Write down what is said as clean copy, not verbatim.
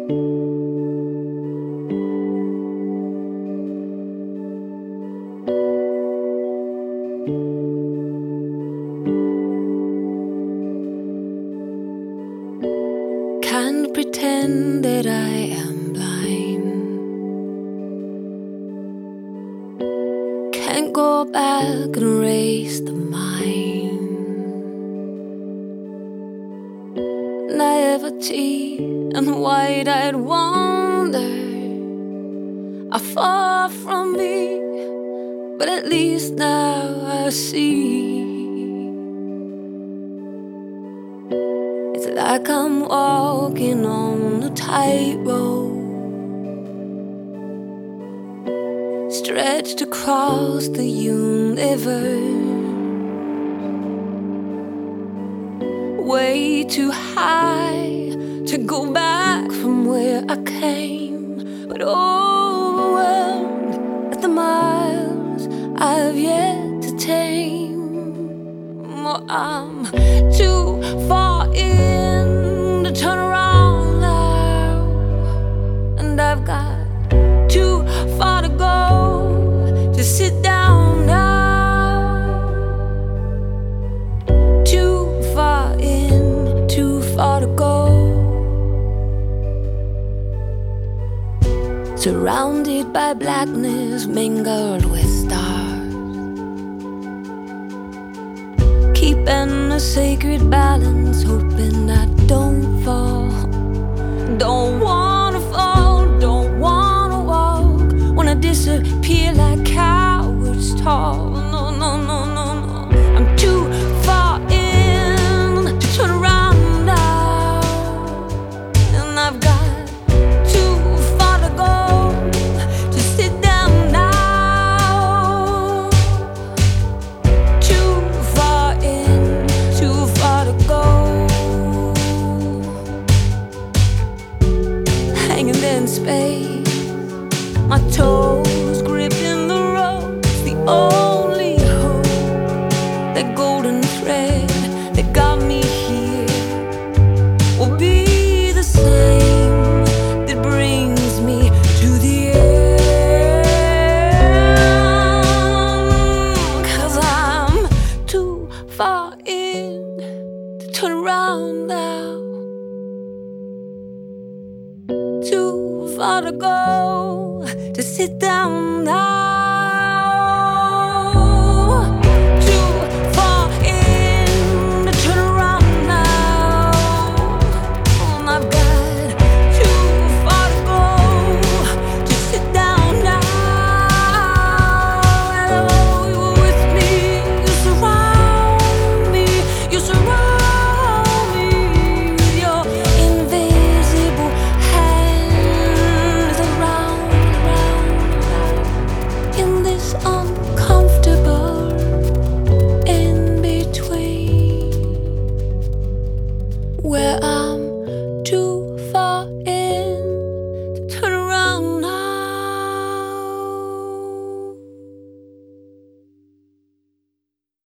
Can't pretend that I am blind. Can't go back and raise the mind. Naivety and wide-eyed wonder are far from me, but at least now I see. It's like I'm walking on a tightrope, stretched across the universe, way too high to go back from where I came, but overwhelmed at the miles I've yet to tame. Oh, I'm too far in to turn around now, and I've got too far to go to sit down now. Too far in, too far to go. Surrounded by blackness mingled with stars, keeping a sacred balance, hoping I don't fall. Don't wanna fall, don't wanna walk, wanna disappear like cowards tall. No, no, no, no, no. I'm too far in to turn around now, and I've got too far to go to sit down now. Too far in, too far to go. Hanging there in space, my toes gripping the ropes, the only hope, that golden thread that got me here will be the same that brings me to the end. 'Cause I'm too far in to turn around now, too far to go to sit down now. Too far in to turn around now, and I've got too far to go to sit down now. And oh, you're with me, you surround me, you surround me with your invisible hands around in this uncomfortable in between, where